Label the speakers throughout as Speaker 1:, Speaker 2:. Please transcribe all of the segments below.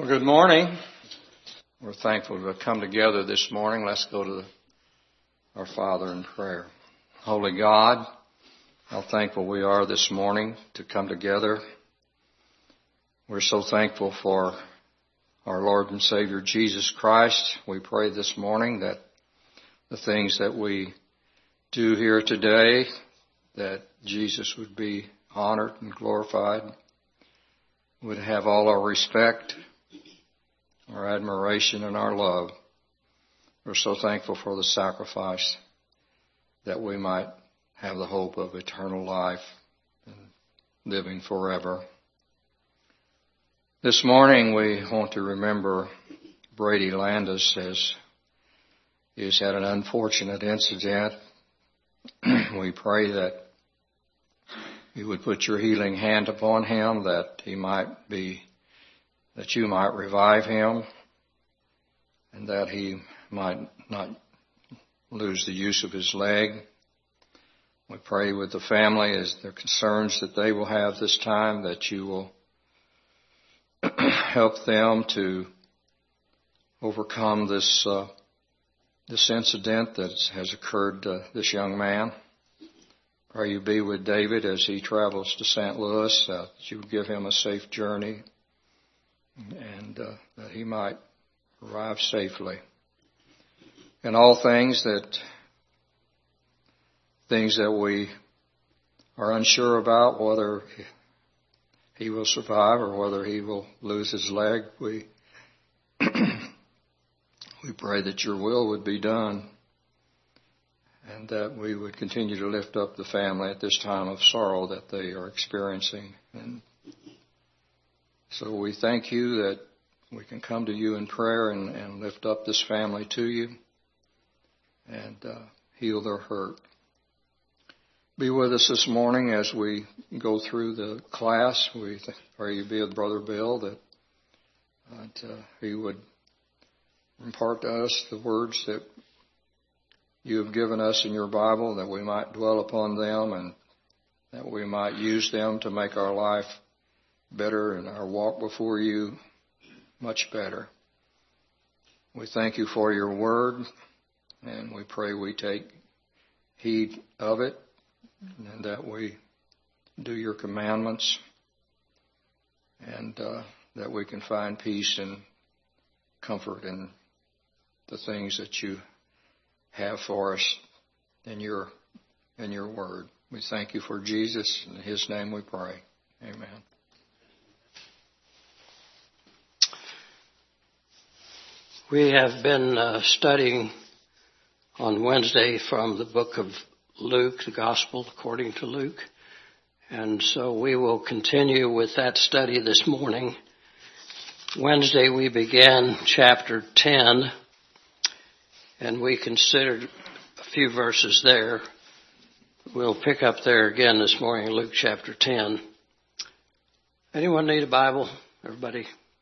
Speaker 1: Well, good morning. We're thankful to have come together this morning. Let's go to our Father in prayer. Holy God, how thankful we are this morning to come together. We're so thankful for our Lord and Savior Jesus Christ. We pray this morning that the things that we do here today, that Jesus would be honored and glorified, would have all our respect, our admiration, and our love. We're so thankful for the sacrifice that we might have the hope of eternal life and living forever. This morning we want to remember Brady Landis as he's had an unfortunate incident. We pray that you would put your healing hand upon him, that you might revive him, and that he might not lose the use of his leg. We pray with the family as their concerns that they will have this time, that you will help them to overcome this incident that has occurred to this young man. Pray you be with David as he travels to St. Louis, that you would give him a safe journey and that he might arrive safely. In all things that we are unsure about, whether he will survive or whether he will lose his leg, we pray that your will would be done, and that we would continue to lift up the family at this time of sorrow that they are experiencing. And so we thank you that we can come to you in prayer and lift up this family to you and heal their hurt. Be with us this morning as we go through the class. We pray you be with Brother Bill, that he would impart to us the words that you have given us in your Bible, that we might dwell upon them and that we might use them to make our life better and our walk before you much better. We thank you for your word, and we pray we take heed of it and that we do your commandments, and that we can find peace and comfort in the things that you have for us in your word. We thank you for Jesus. In his name we pray. Amen.
Speaker 2: We have been studying on Wednesday from the book of Luke, the Gospel according to Luke. And so we will continue with that study this morning. Wednesday we began chapter 10, and we considered a few verses there. We'll pick up there again this morning, Luke chapter 10. Anyone need a Bible? Everybody?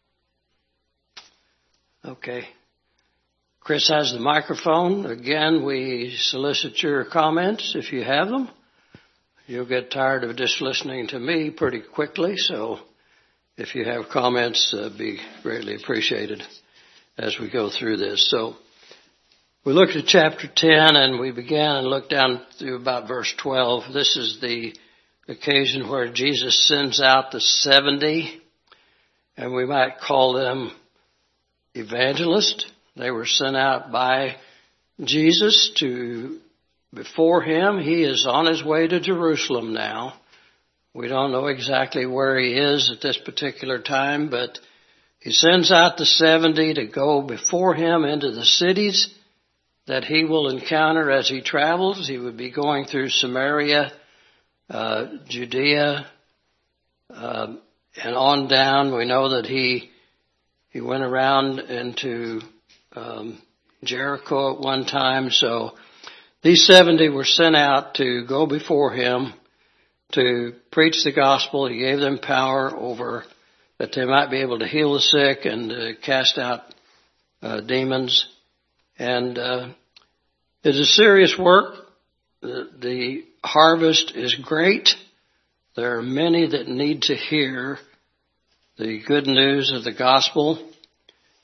Speaker 2: Okay. Chris has the microphone. Again, we solicit your comments if you have them. You'll get tired of just listening to me pretty quickly, so if you have comments, be greatly appreciated as we go through this. So we looked at chapter 10 and we began and looked down through about verse 12. This is the occasion where Jesus sends out the 70, and we might call them evangelists. They were sent out by Jesus before him. He is on his way to Jerusalem now. We don't know exactly where he is at this particular time, but he sends out the 70 to go before him into the cities that he will encounter as he travels. He would be going through Samaria, Judea, and on down. We know that he went around into Jericho at one time. So these 70 were sent out to go before him to preach the gospel. He gave them power over that they might be able to heal the sick and cast out demons. And it's a serious work. The harvest is great. There are many that need to hear the good news of the gospel.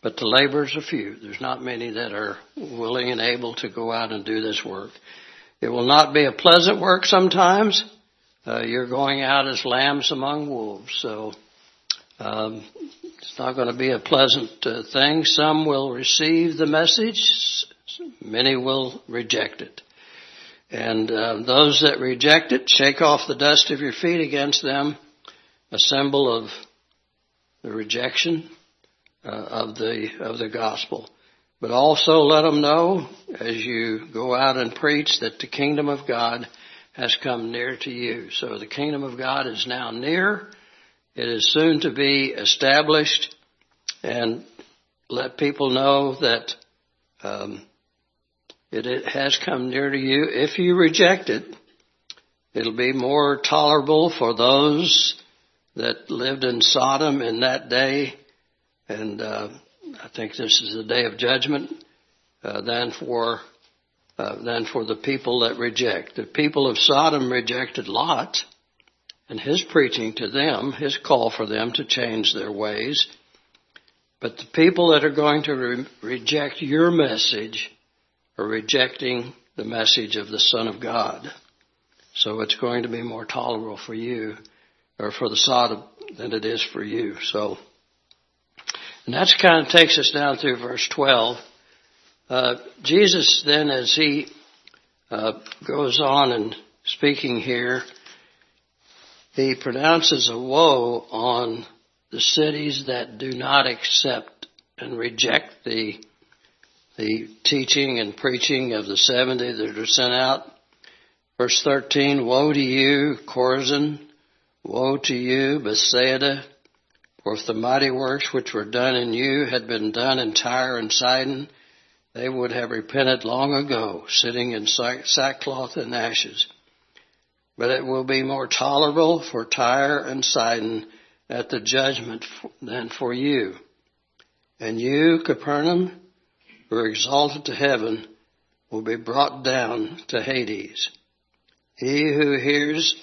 Speaker 2: but the laborers are few. There's not many that are willing and able to go out and do this work. It will not be a pleasant work sometimes. You're going out as lambs among wolves, so it's not going to be a pleasant thing. Some will receive the message. Many will reject it. And those that reject it, shake off the dust of your feet against them, a symbol of the rejection of the gospel. But also let them know, as you go out and preach, that the kingdom of God has come near to you. So the kingdom of God is now near. It is soon to be established, and let people know that it has come near to you. If you reject it, it'll be more tolerable for those that lived in Sodom in that day, and I think this is the day of judgment, than for the people that reject. The people of Sodom rejected Lot and his preaching to them, his call for them to change their ways. But the people that are going to reject your message are rejecting the message of the Son of God. So it's going to be more tolerable for you, or for the Sodom, than it is for you. So, and that's kind of takes us down through verse 12. Jesus then, as he goes on and speaking here, he pronounces a woe on the cities that do not accept and reject the teaching and preaching of the 70 that are sent out. Verse 13, woe to you, Chorazin! Woe to you, Bethsaida! For if the mighty works which were done in you had been done in Tyre and Sidon, they would have repented long ago, sitting in sackcloth and ashes. But it will be more tolerable for Tyre and Sidon at the judgment than for you. And you, Capernaum, who are exalted to heaven, will be brought down to Hades. He who hears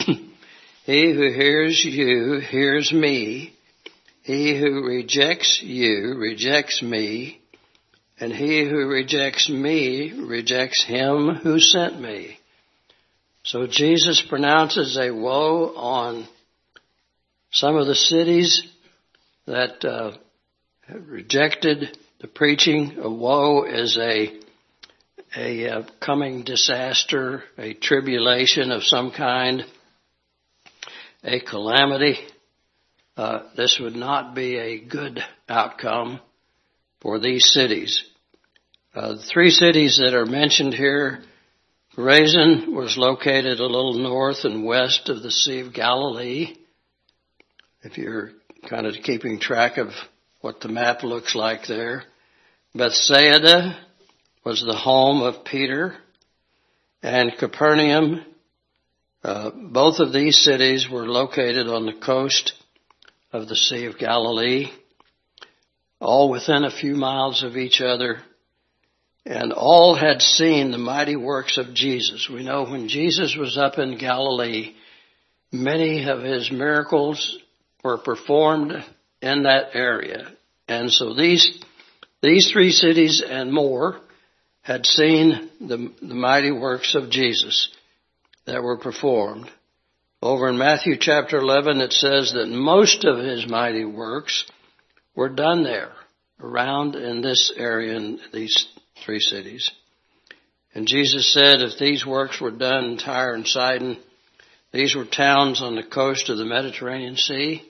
Speaker 2: you hears me. He who rejects you rejects me. And he who rejects me rejects him who sent me. So Jesus pronounces a woe on some of the cities that have rejected the preaching. A woe is a coming disaster, a tribulation of some kind, a calamity. This would not be a good outcome for these cities. The three cities that are mentioned here, Chorazin was located a little north and west of the Sea of Galilee. If you're kind of keeping track of what the map looks like there. Bethsaida was the home of Peter, and Capernaum. Both of these cities were located on the coast of the Sea of Galilee, all within a few miles of each other. And all had seen the mighty works of Jesus. We know when Jesus was up in Galilee, many of his miracles were performed in that area. And so these three cities and more had seen the mighty works of Jesus that were performed. Over in Matthew chapter 11, it says that most of his mighty works were done there, around in this area, in these three cities. And Jesus said if these works were done in Tyre and Sidon, these were towns on the coast of the Mediterranean Sea.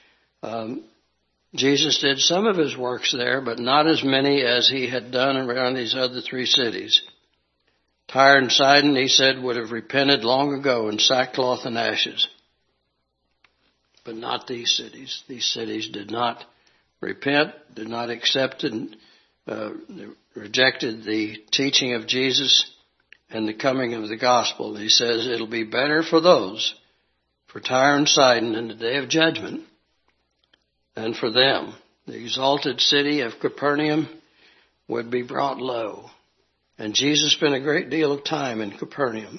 Speaker 2: Jesus did some of his works there, but not as many as he had done around these other three cities. Tyre and Sidon, he said, would have repented long ago in sackcloth and ashes. But not these cities. These cities did not repent, did not accept and rejected the teaching of Jesus and the coming of the gospel. He says it'll be better for those, for Tyre and Sidon in the day of judgment, than for them. The exalted city of Capernaum would be brought low. And Jesus spent a great deal of time in Capernaum.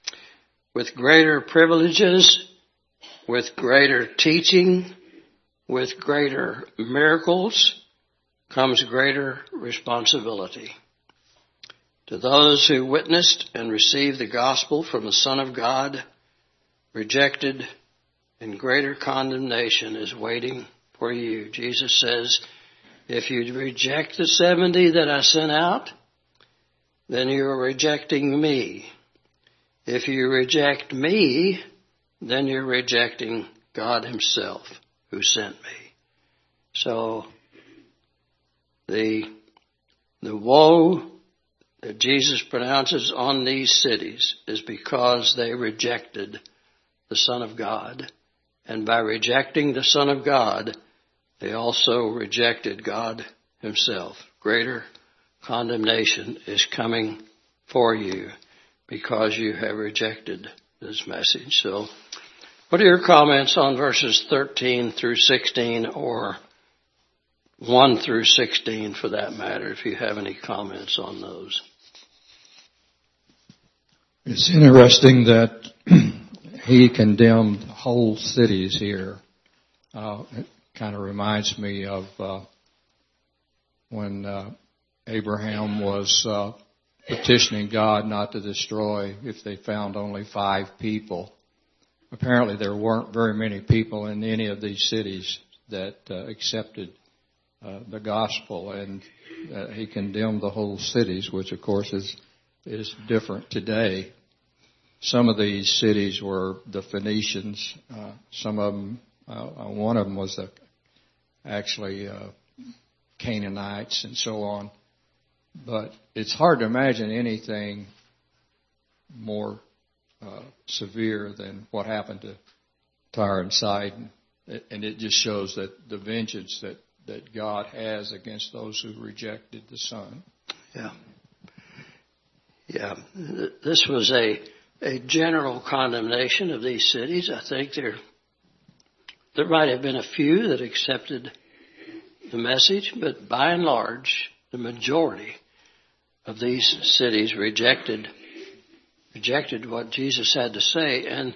Speaker 2: With greater privileges, with greater teaching, with greater miracles comes greater responsibility. To those who witnessed and received the gospel from the Son of God, rejected and greater condemnation is waiting for you. Jesus says, if you reject the 70 that I sent out, then you are rejecting me. If you reject me, then you're rejecting God himself who sent me. So the woe that Jesus pronounces on these cities is because they rejected the Son of God. And by rejecting the Son of God, they also rejected God himself. Greater condemnation is coming for you because you have rejected this message. So, what are your comments on verses 13 through 16 or 1 through 16 for that matter, if you have any comments on those?
Speaker 1: It's interesting that he condemned whole cities here. It kind of reminds me of when Abraham was petitioning God not to destroy if they found only 5 people. Apparently there weren't very many people in any of these cities that accepted the gospel, and he condemned the whole cities, which of course is different today. Some of these cities were the Phoenicians. Some of them, one of them was actually Canaanites and so on. But it's hard to imagine anything more severe than what happened to Tyre and Sidon. And it just shows that the vengeance that God has against those who rejected the Son.
Speaker 2: Yeah. This was a general condemnation of these cities. I think there might have been a few that accepted the message, but by and large, the majority of these cities rejected what Jesus had to say, and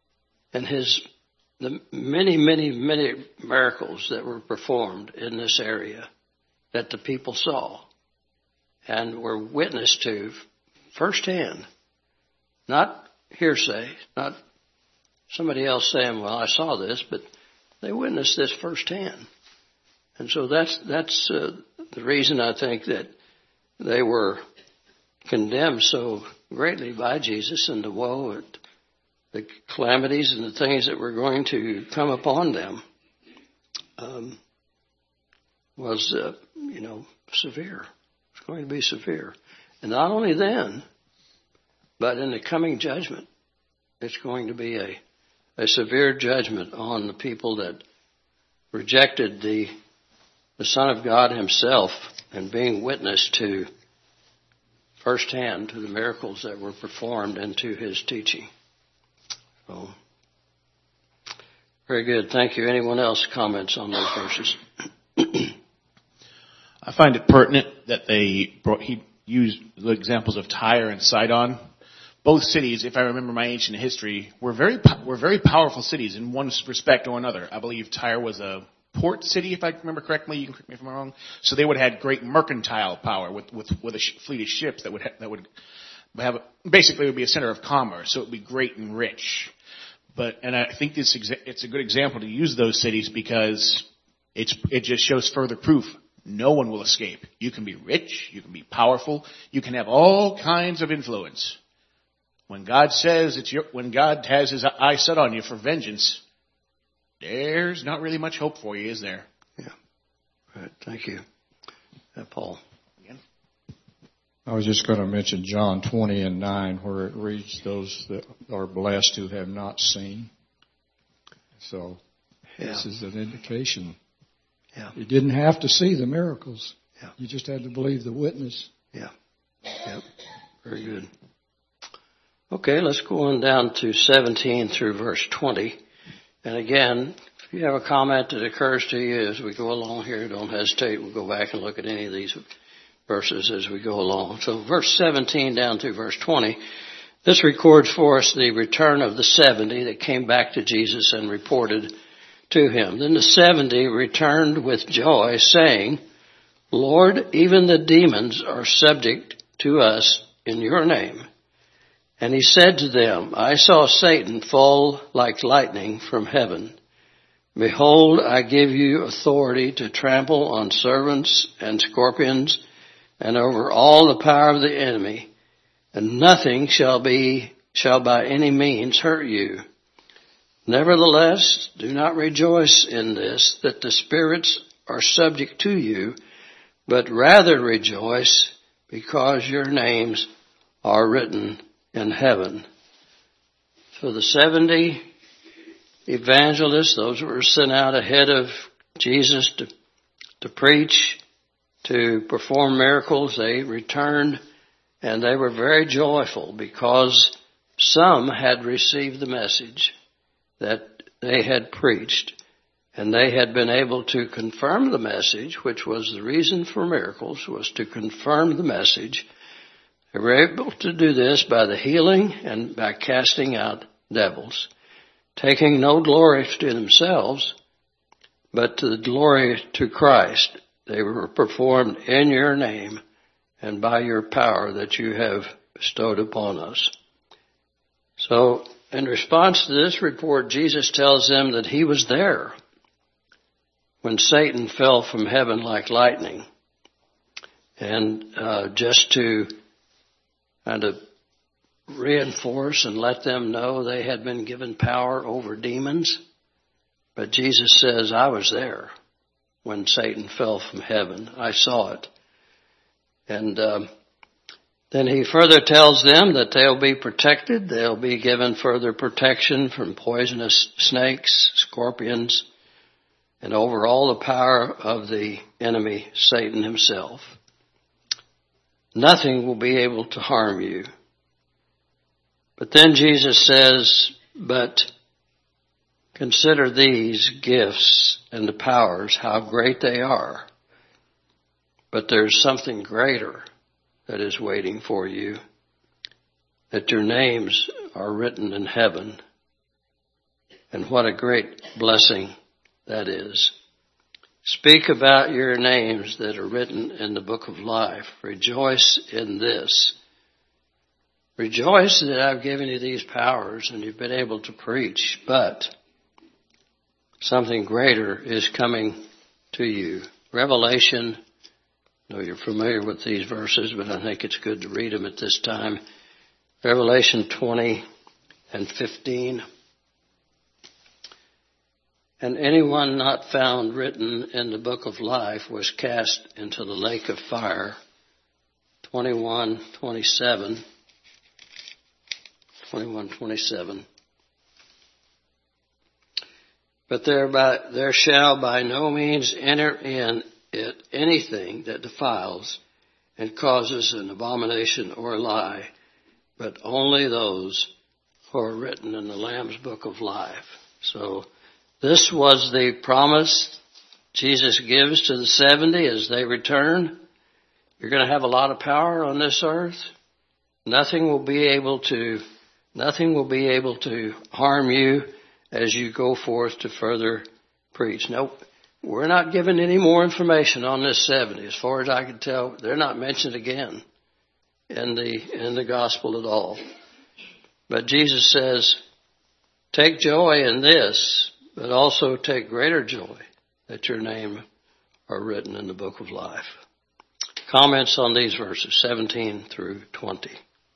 Speaker 2: the many miracles that were performed in this area that the people saw and were witnessed to firsthand. Not hearsay, not somebody else saying, well, I saw this, but they witnessed this firsthand. And so that's the reason I think that they were condemned so greatly by Jesus, and the woe at the calamities and the things that were going to come upon them was, severe. It's going to be severe. And not only then, but in the coming judgment, it's going to be a severe judgment on the people that rejected the Son of God himself and being witness to firsthand to the miracles that were performed and to his teaching. So, very good. Thank you. Anyone else comments on those verses?
Speaker 3: I find it pertinent that he used the examples of Tyre and Sidon. Both cities, if I remember my ancient history, were very powerful cities in one respect or another. I believe Tyre was a port city, if I remember correctly. You can correct me if I'm wrong. So they would have had great mercantile power with a fleet of ships that would have basically it would be a center of commerce. So it would be great and rich. And I think it's a good example to use those cities because it just shows further proof. No one will escape. You can be rich. You can be powerful. You can have all kinds of influence. When God says when God has his eye set on you for vengeance, there's not really much hope for you, is there?
Speaker 2: Yeah. Right. Thank you. Paul.
Speaker 3: Again.
Speaker 1: I was just going to mention John 20:9, where it reads, those that are blessed who have not seen. So This is an indication.
Speaker 2: Yeah.
Speaker 1: You didn't have to see the miracles.
Speaker 2: Yeah.
Speaker 1: You just had to believe the witness.
Speaker 2: Yeah. Yep. Very good. Okay, let's go on down to 17 through verse 20. And again, if you have a comment that occurs to you as we go along here, don't hesitate. We'll go back and look at any of these verses as we go along. So verse 17 down through verse 20, this records for us the return of the 70 that came back to Jesus and reported to him. Then the 70 returned with joy, saying, Lord, even the demons are subject to us in your name. And he said to them, I saw Satan fall like lightning from heaven. Behold, I give you authority to trample on serpents and scorpions and over all the power of the enemy, and nothing shall by any means hurt you. Nevertheless, do not rejoice in this, that the spirits are subject to you, but rather rejoice because your names are written in heaven. So the 70 evangelists, those who were sent out ahead of Jesus to preach, to perform miracles, they returned and they were very joyful because some had received the message that they had preached, and they had been able to confirm the message, which was the reason for miracles, was to confirm the message. They were able to do this by the healing and by casting out devils, taking no glory to themselves, but to the glory to Christ. They were performed in your name and by your power that you have bestowed upon us. So, in response to this report, Jesus tells them that he was there when Satan fell from heaven like lightning. And just to kind of reinforce and let them know they had been given power over demons. But Jesus says, I was there when Satan fell from heaven. I saw it. And then he further tells them that they'll be protected. They'll be given further protection from poisonous snakes, scorpions, and over all the power of the enemy, Satan himself. Nothing will be able to harm you. But then Jesus says, but consider these gifts and the powers, how great they are. But there's something greater that is waiting for you, that your names are written in heaven. And what a great blessing that is. Speak about your names that are written in the book of life. Rejoice in this. Rejoice that I've given you these powers and you've been able to preach, but something greater is coming to you. Revelation, I know you're familiar with these verses, but I think it's good to read them at this time. Revelation 20 and 15. And anyone not found written in the book of life was cast into the lake of fire. 21:27. But there shall by no means enter in it anything that defiles and causes an abomination or a lie, but only those who are written in the Lamb's book of life. So this was the promise Jesus gives to the 70 as they return. You're going to have a lot of power on this earth. Nothing will be able to harm you as you go forth to further preach. Nope. We're not given any more information on this 70. As far as I can tell, they're not mentioned again in the gospel at all. But Jesus says, take joy in this, but also take greater joy that your name are written in the book of life. Comments on these verses, 17 through 20.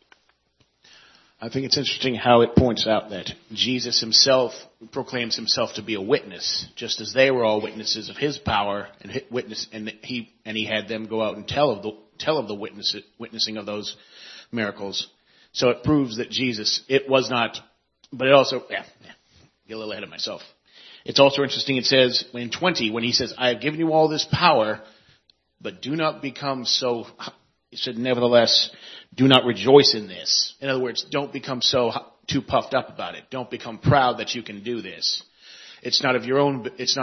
Speaker 3: I think it's interesting how it points out that Jesus himself proclaims himself to be a witness, just as they were all witnesses of his power and he had them go out and tell of the witnessing of those miracles. So it proves that Jesus, it was not, but it also, get a little ahead of myself. It's also interesting, it says in 20, when he says, I have given you all this power, but do not become so, he said, nevertheless, do not rejoice in this. In other words, don't become so too puffed up about it. Don't become proud that you can do this. It's not of your own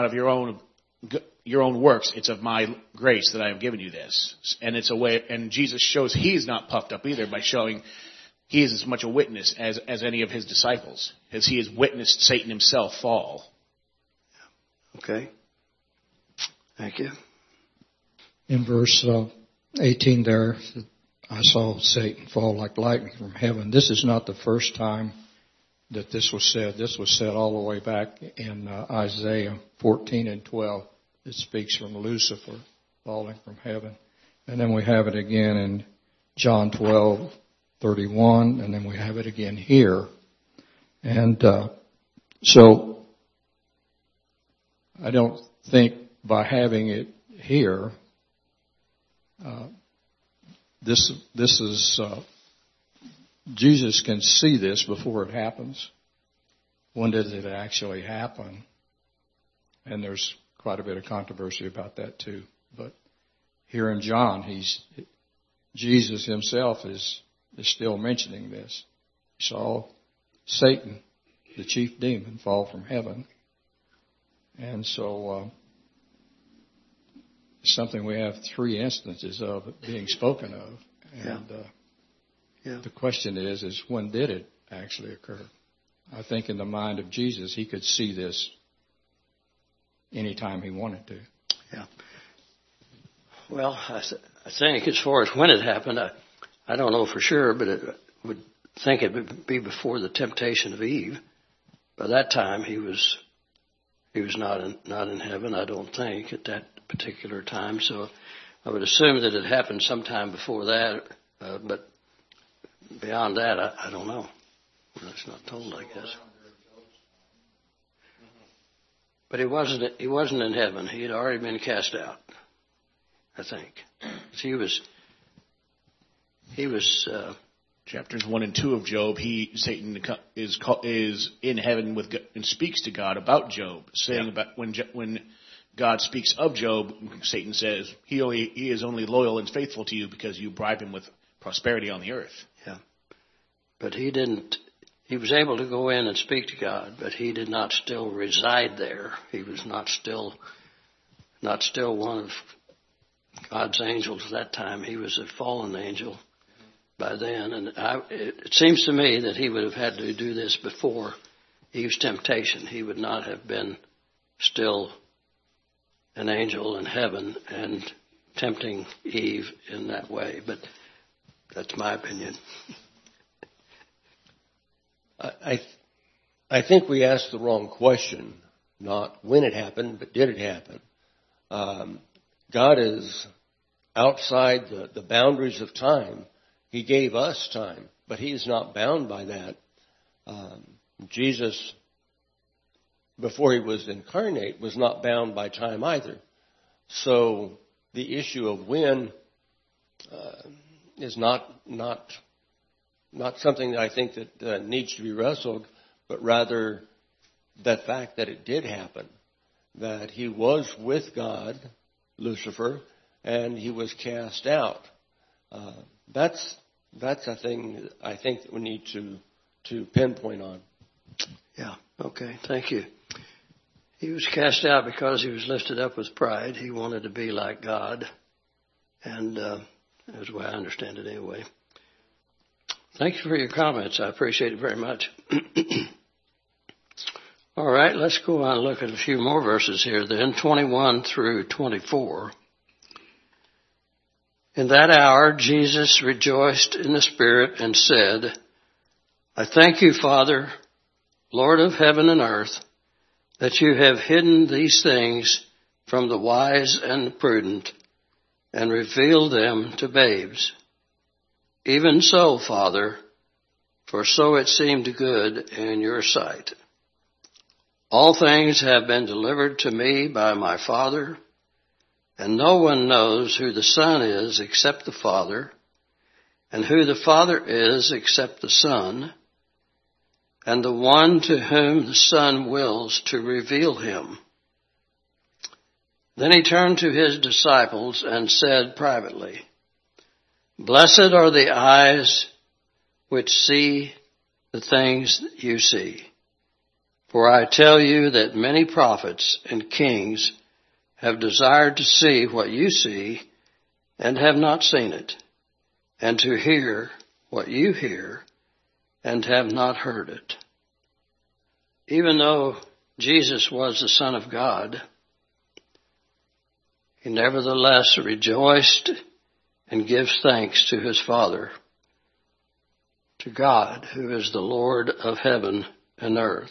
Speaker 3: works. It's of my grace that I have given you this. And it's a way, and Jesus shows he is not puffed up either by showing he is as much a witness as any of his disciples, as he has witnessed Satan himself fall.
Speaker 2: Okay. Thank you.
Speaker 1: In verse 18 there, I saw Satan fall like lightning from heaven. This is not the first time that this was said. This was said all the way back in Isaiah 14 and 12. It speaks from Lucifer falling from heaven. And then we have it again in John 12:31, and then we have it again here. And so I don't think by having it here, this is Jesus can see this before it happens. When did it actually happen? And there's quite a bit of controversy about that too. But here in John, Jesus himself is still mentioning this. He saw Satan, the chief demon, fall from heaven. And so it's something we have 3 instances of it being spoken of. And the question is when did it actually occur? I think in the mind of Jesus, he could see this anytime he wanted to.
Speaker 2: Yeah. Well, I think as far as when it happened, I don't know for sure, but it would think it would be before the temptation of Eve. By that time, he was not in heaven, I don't think, at that particular time. So I would assume that it happened sometime before that, but beyond that, I don't know. That's not told, I guess. But he wasn't in heaven. He had already been cast out, I think. He was
Speaker 3: chapters 1 and 2 of Job. Satan is in heaven with God and speaks to God about Job, saying about when God speaks of Job, Satan says he is only loyal and faithful to you because you bribe him with prosperity on the earth. Yeah,
Speaker 2: but he didn't. He was able to go in and speak to God, but he did not still reside there. He was not still one of God's angels at that time. He was a fallen angel by then, and it seems to me that he would have had to do this before Eve's temptation. He would not have been still an angel in heaven and tempting Eve in that way, but that's my opinion.
Speaker 4: I think we asked the wrong question, not when it happened, but did it happen? God is outside the boundaries of time. He gave us time, but he is not bound by that. Jesus, before he was incarnate, was not bound by time either. So the issue of when is not something that I think that needs to be wrestled, but rather the fact that it did happen, that he was with God, Lucifer, and he was cast out. That's a thing I think that we need to pinpoint on.
Speaker 2: Yeah. Okay. Thank you. He was cast out because he was lifted up with pride. He wanted to be like God, and that's the way I understand it anyway. Thank you for your comments. I appreciate it very much. All right, let's go on and look at a few more verses here then, 21 through 24. In that hour, Jesus rejoiced in the Spirit and said, I thank you, Father, Lord of heaven and earth, that you have hidden these things from the wise and the prudent and revealed them to babes. Even so, Father, for so it seemed good in your sight. All things have been delivered to me by my Father, and no one knows who the Son is except the Father, and who the Father is except the Son, and the one to whom the Son wills to reveal him. Then he turned to his disciples and said privately, Blessed are the eyes which see the things you see. For I tell you that many prophets and kings have desired to see what you see and have not seen it, and to hear what you hear and have not heard it. Even though Jesus was the Son of God, he nevertheless rejoiced and gives thanks to his Father, to God, who is the Lord of heaven and earth.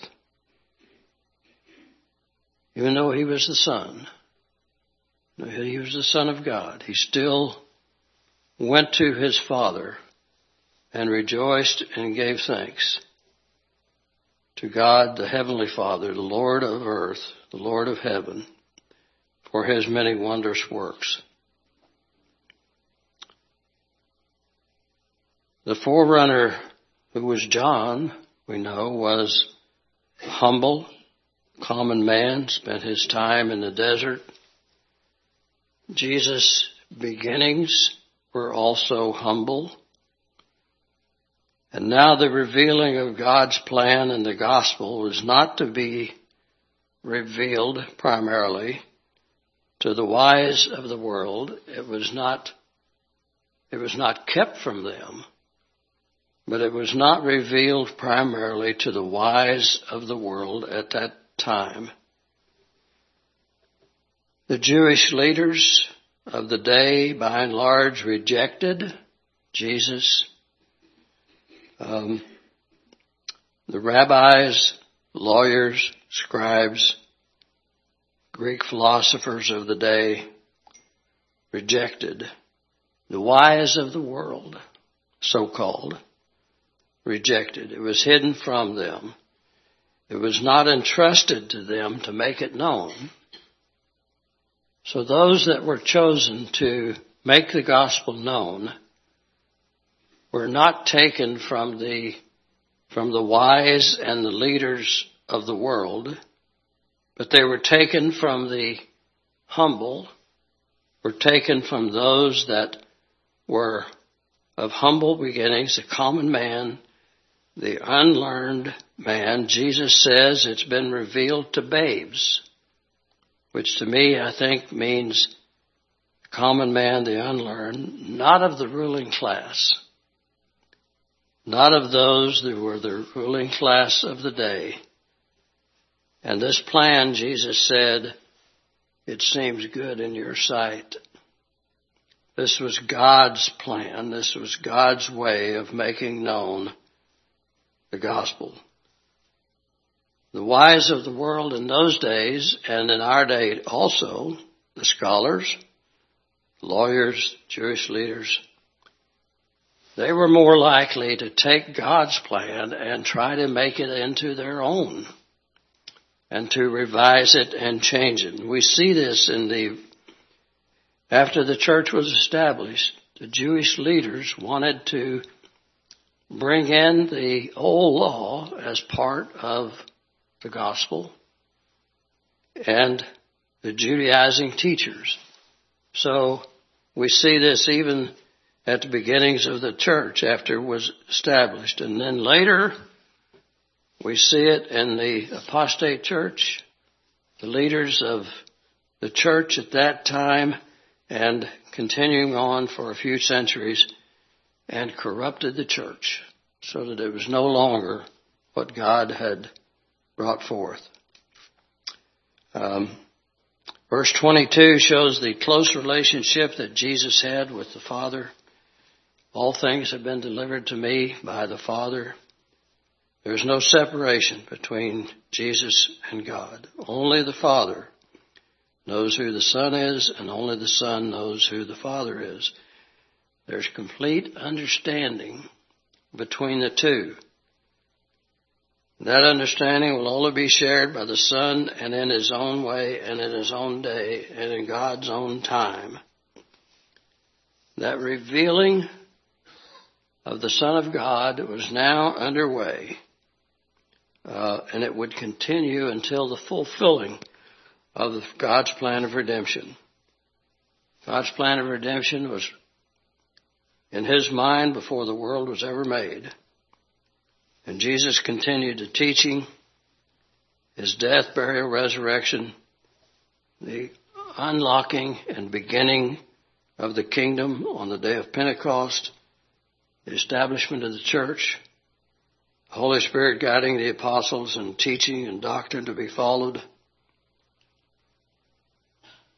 Speaker 2: Even though he was the Son, he was the Son of God, he still went to his Father and rejoiced and gave thanks to God, the Heavenly Father, the Lord of earth, the Lord of heaven, for his many wondrous works. The forerunner, who was John, we know, was humble, common man, spent his time in the desert. Jesus' beginnings were also humble. And now the revealing of God's plan in the gospel was not to be revealed primarily to the wise of the world. It was not kept from them, but it was not revealed primarily to the wise of the world at that time. The Jewish leaders of the day, by and large, rejected Jesus. The rabbis, lawyers, scribes, Greek philosophers of the day rejected. The wise of the world, so-called, rejected. It was hidden from them. It was not entrusted to them to make it known. So those that were chosen to make the gospel known were not taken from the wise and the leaders of the world, but they were taken from the humble, were taken from those that were of humble beginnings, the common man, the unlearned man. Jesus says it's been revealed to babes, which to me I think means the common man, the unlearned, not of the ruling class, not of those that were the ruling class of the day. And this plan, Jesus said, it seems good in your sight. This was God's plan. This was God's way of making known the gospel. The wise of the world in those days, and in our day also, the scholars, lawyers, Jewish leaders, they were more likely to take God's plan and try to make it into their own and to revise it and change it. And we see this after the church was established, the Jewish leaders wanted to bring in the old law as part of the gospel and the Judaizing teachers. So we see this even at the beginnings of the church after it was established. And then later, we see it in the apostate church, the leaders of the church at that time and continuing on for a few centuries, and corrupted the church so that it was no longer what God had brought forth. Verse 22 shows the close relationship that Jesus had with the Father. All things have been delivered to me by the Father. There's no separation between Jesus and God. Only the Father knows who the Son is, and only the Son knows who the Father is. There's complete understanding between the two. That understanding will only be shared by the Son and in His own way and in His own day and in God's own time. That revealing of the Son of God was now underway, and it would continue until the fulfilling of God's plan of redemption. God's plan of redemption was in His mind before the world was ever made. And Jesus continued the teaching, His death, burial, resurrection, the unlocking and beginning of the kingdom on the day of Pentecost, the establishment of the church, the Holy Spirit guiding the apostles and teaching and doctrine to be followed.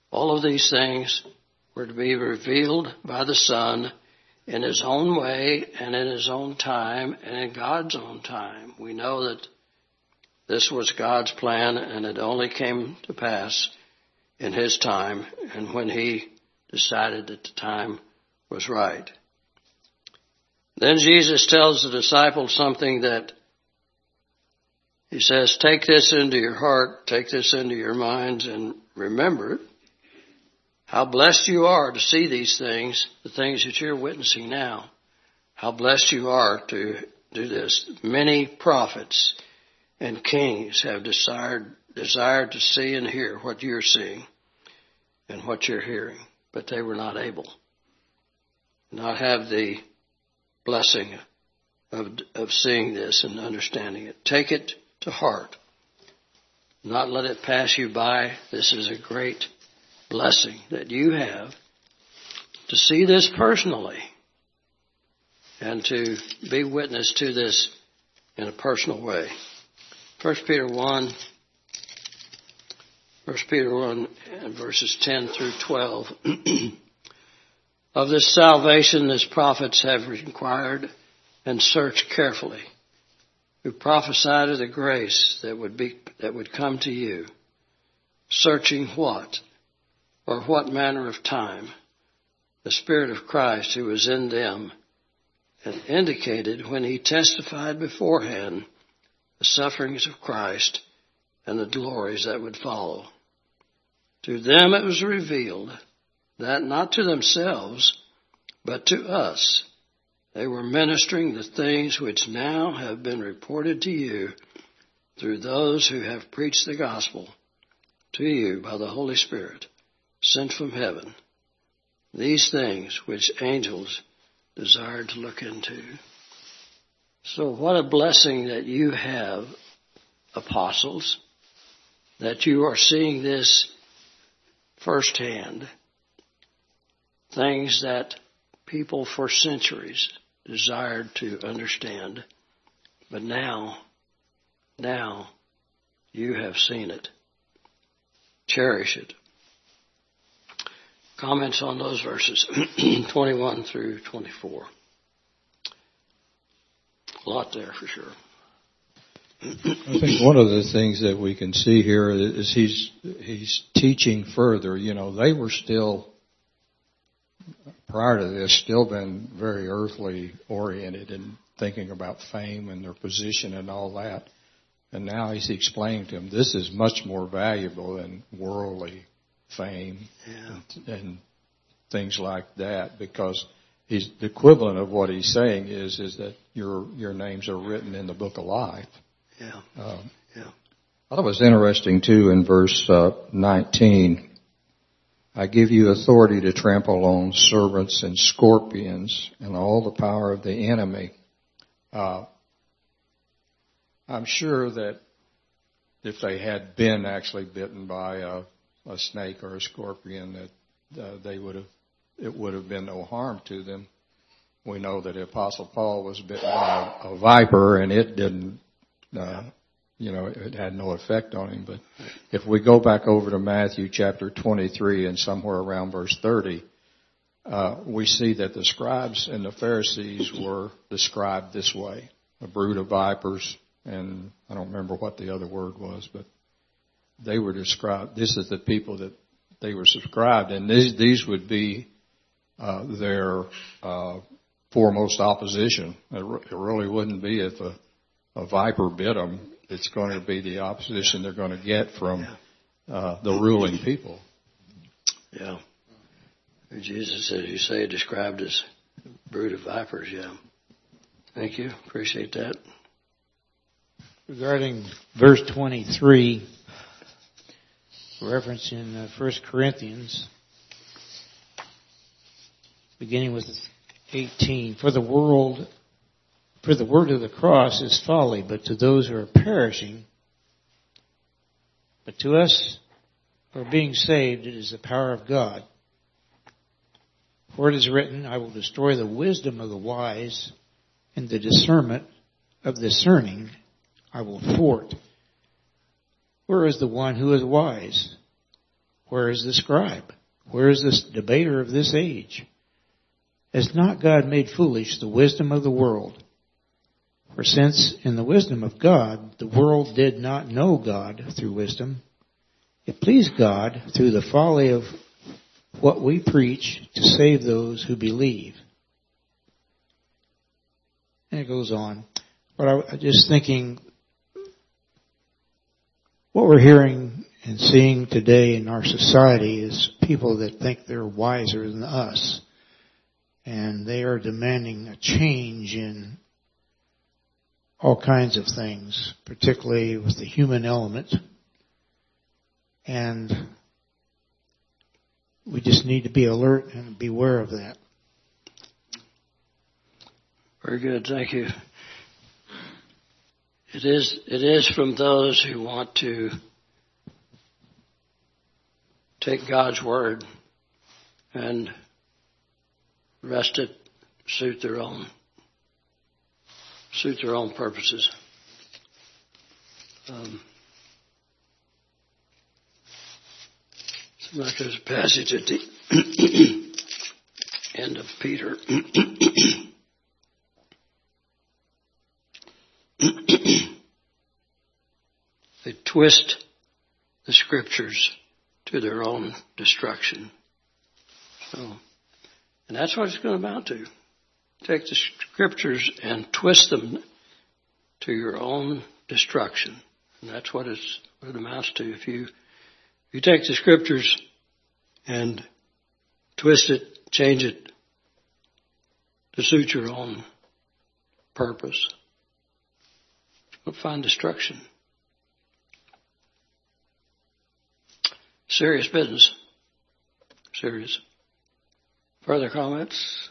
Speaker 2: All of these things were to be revealed by the Son in His own way and in His own time and in God's own time. We know that this was God's plan, and it only came to pass in His time and when He decided that the time was right. Then Jesus tells the disciples something that He says, take this into your heart, take this into your minds, and remember how blessed you are to see these things, the things that you're witnessing now. How blessed you are to do this. Many prophets and kings have desired to see and hear what you're seeing and what you're hearing, but they were not able, not have the blessing of seeing this and understanding it. Take it to heart. Not let it pass you by. This is a great blessing that you have to see this personally and to be witness to this in a personal way. 1 Peter 1 and verses 10 through 12. Of this salvation, as prophets have inquired and searched carefully, who prophesied of the grace that would come to you, searching what, or what manner of time, the Spirit of Christ who was in them, and indicated when He testified beforehand the sufferings of Christ and the glories that would follow. To them it was revealed that not to themselves, but to us, they were ministering the things which now have been reported to you through those who have preached the gospel to you by the Holy Spirit, sent from heaven. These things which angels desired to look into. So what a blessing that you have, apostles, that you are seeing this firsthand. Things that people for centuries desired to understand. But now you have seen it. Cherish it. Comments on those verses, 21 through 24. A lot there for sure.
Speaker 1: I think one of the things that we can see here is he's teaching further. You know, they were still, prior to this, still been very earthly oriented and thinking about fame and their position and all that. And now he's explaining to them this is much more valuable than worldly fame and things like that, because the equivalent of what he's saying is that your names are written in the book of life.
Speaker 2: Yeah.
Speaker 1: I thought it was interesting too in verse 19. I give you authority to trample on serpents and scorpions and all the power of the enemy. I'm sure that if they had been actually bitten by a snake or a scorpion, that it would have been no harm to them. We know that the Apostle Paul was bitten by a viper, and it didn't, it had no effect on him. But if we go back over to Matthew chapter 23 and somewhere around verse 30, we see that the scribes and the Pharisees were described this way: a brood of vipers, and I don't remember what the other word was, but they were described. This is the people that they were described, and these would be their foremost opposition. It really wouldn't be if a viper bit them. It's going to be the opposition they're going to get from the ruling people.
Speaker 2: Yeah. Jesus, as you say, described as a brood of vipers. Yeah. Thank you. Appreciate that.
Speaker 5: Regarding verse 23, reference in 1 Corinthians, beginning with 18, for the word of the cross is folly, but to those who are perishing, but to us who are being saved, it is the power of God. For it is written, I will destroy the wisdom of the wise, and the discernment of discerning I will thwart. Where is the one who is wise? Where is the scribe? Where is this debater of this age? Has not God made foolish the wisdom of the world? For since in the wisdom of God, the world did not know God through wisdom, it pleased God through the folly of what we preach to save those who believe. And it goes on. But I'm just thinking, what we're hearing and seeing today in our society is people that think they're wiser than us. And they are demanding a change in all kinds of things, particularly with the human element. And we just need to be alert and beware of that.
Speaker 2: Very good, thank you. It is from those who want to take God's word and wrest it, suit their own purposes. So like there's a passage at the end of Peter. They twist the scriptures to their own destruction. So, and that's what it's going to amount to. Take the scriptures and twist them to your own destruction. And that's what it amounts to. If you take the scriptures and twist it, change it to suit your own purpose, you'll find destruction. Serious business. Serious. Further comments?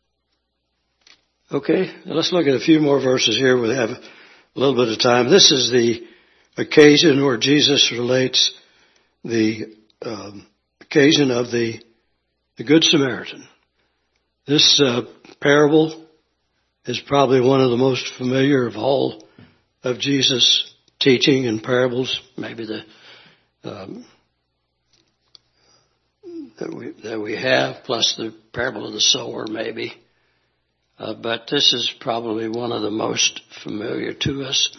Speaker 2: Okay, let's look at a few more verses here. We have a little bit of time. This is the occasion where Jesus relates the occasion of the Good Samaritan. This parable is probably one of the most familiar of all of Jesus' teaching and parables, maybe that we have, plus the parable of the sower, maybe. But this is probably one of the most familiar to us.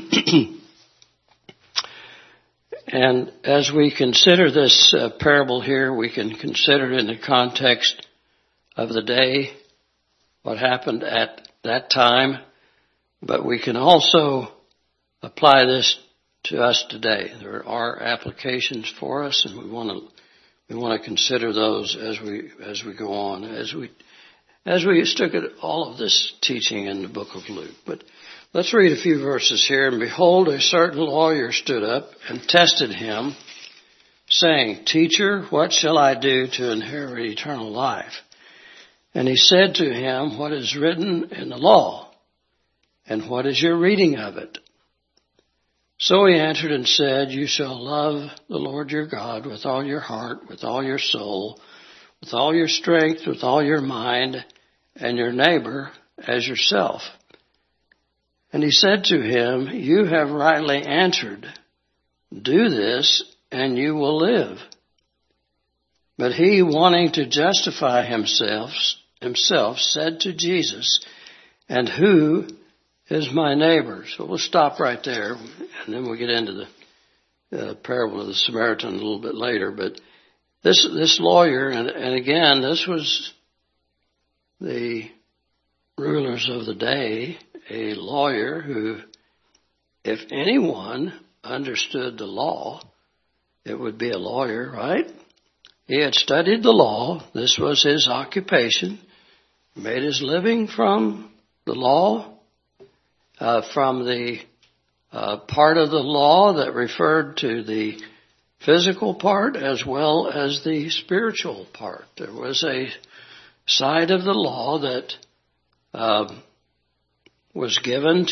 Speaker 2: And as we consider this parable here, we can consider it in the context of the day, what happened at that time, but we can also apply this to us today. There are applications for us, and we want to consider those as we go on, as we look at all of this teaching in the book of Luke. But let's read a few verses here. And behold, a certain lawyer stood up and tested him, saying, Teacher, what shall I do to inherit eternal life? And he said to him, What is written in the law? And what is your reading of it? So he answered and said, You shall love the Lord your God with all your heart, with all your soul, with all your strength, with all your mind, and your neighbor as yourself. And he said to him, You have rightly answered. Do this, and you will live. But he, wanting to justify himself said to Jesus, And who is my neighbor? So we'll stop right there, and then we'll get into the parable of the Samaritan a little bit later. But this lawyer, and again, this was the rulers of the day, a lawyer who, if anyone understood the law, it would be a lawyer, right? He had studied the law. This was his occupation. Made his living from the law, from the part of the law that referred to the physical part as well as the spiritual part. There was a side of the law that was given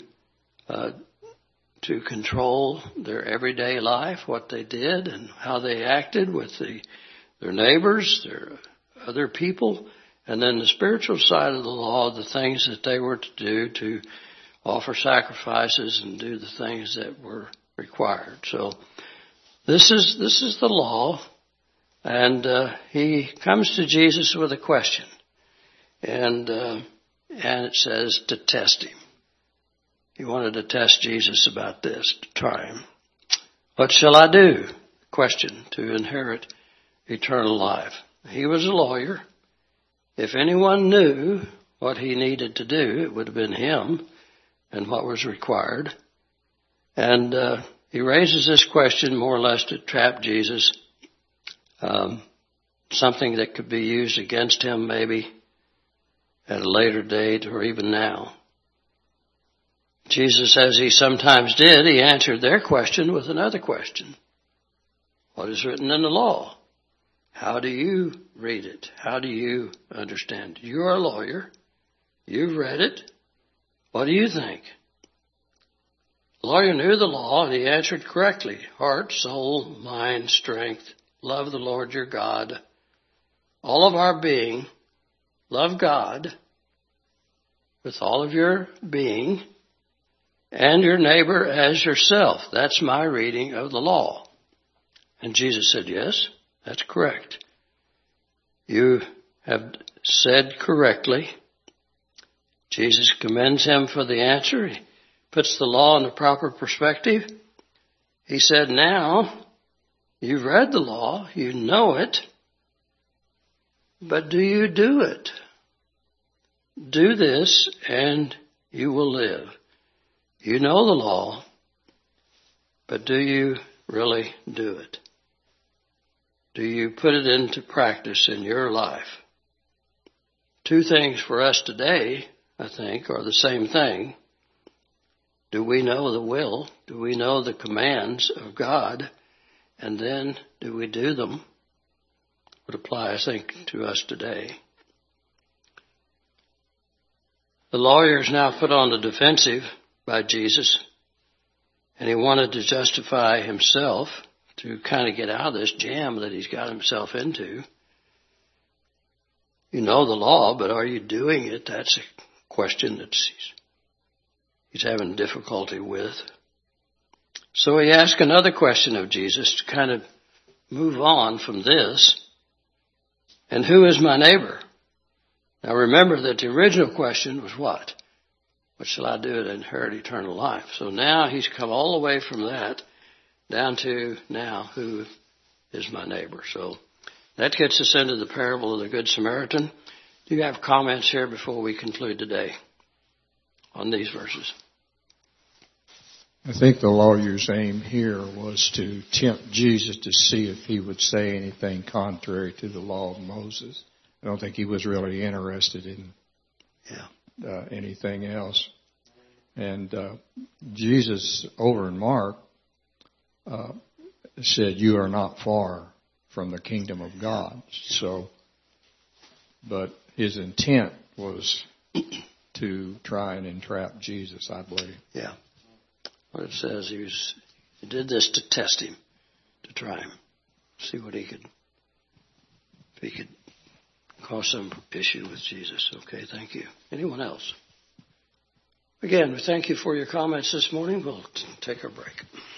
Speaker 2: to control their everyday life, what they did and how they acted with their neighbors, their other people, and then the spiritual side of the law, the things that they were to do to offer sacrifices and do the things that were required. So this is the law And he comes to Jesus with a question. And it says to test him. He wanted to test Jesus about this, to try him. What shall I do? Question, to inherit eternal life. He was a lawyer. If anyone knew what he needed to do, it would have been him and what was required. And he raises this question more or less to trap Jesus, something that could be used against him maybe at a later date or even now. Jesus, as he sometimes did, he answered their question with another question. What is written in the law? How do you read it? How do you understand it? You're a lawyer. You've read it. What do you think? The lawyer knew the law, and he answered correctly. Heart, soul, mind, strength. Love the Lord your God. All of our being. Love God with all of your being. And your neighbor as yourself. That's my reading of the law. And Jesus said, yes, that's correct. You have said correctly. Jesus commends him for the answer. He puts the law in the proper perspective. He said, now, you've read the law, you know it, but do you do it? Do this and you will live. You know the law, but do you really do it? Do you put it into practice in your life? Two things for us today, I think, are the same thing. Do we know the will? Do we know the commands of God? And then do we do them? Would apply, I think, to us today. The lawyer is now put on the defensive by Jesus, and he wanted to justify himself to kind of get out of this jam that he's got himself into. You know the law, but are you doing it? That's a question that he's having difficulty with. So he asked another question of Jesus to kind of move on from this. And who is my neighbor? Now remember that the original question was what? What shall I do to inherit eternal life? So now he's come all the way from that down to now, who is my neighbor? So that gets us into the parable of the Good Samaritan. Do you have comments here before we conclude today on these verses?
Speaker 1: I think the lawyer's aim here was to tempt Jesus to see if he would say anything contrary to the law of Moses. I don't think he was really interested in anything else. And Jesus, over in Mark, said, you are not far from the kingdom of God. So, but his intent was to try and entrap Jesus, I believe.
Speaker 2: Yeah. What it says, he did this to test him, to try him, see what if he could cause some issue with Jesus. Okay, thank you. Anyone else? Again, we thank you for your comments this morning. We'll take our break.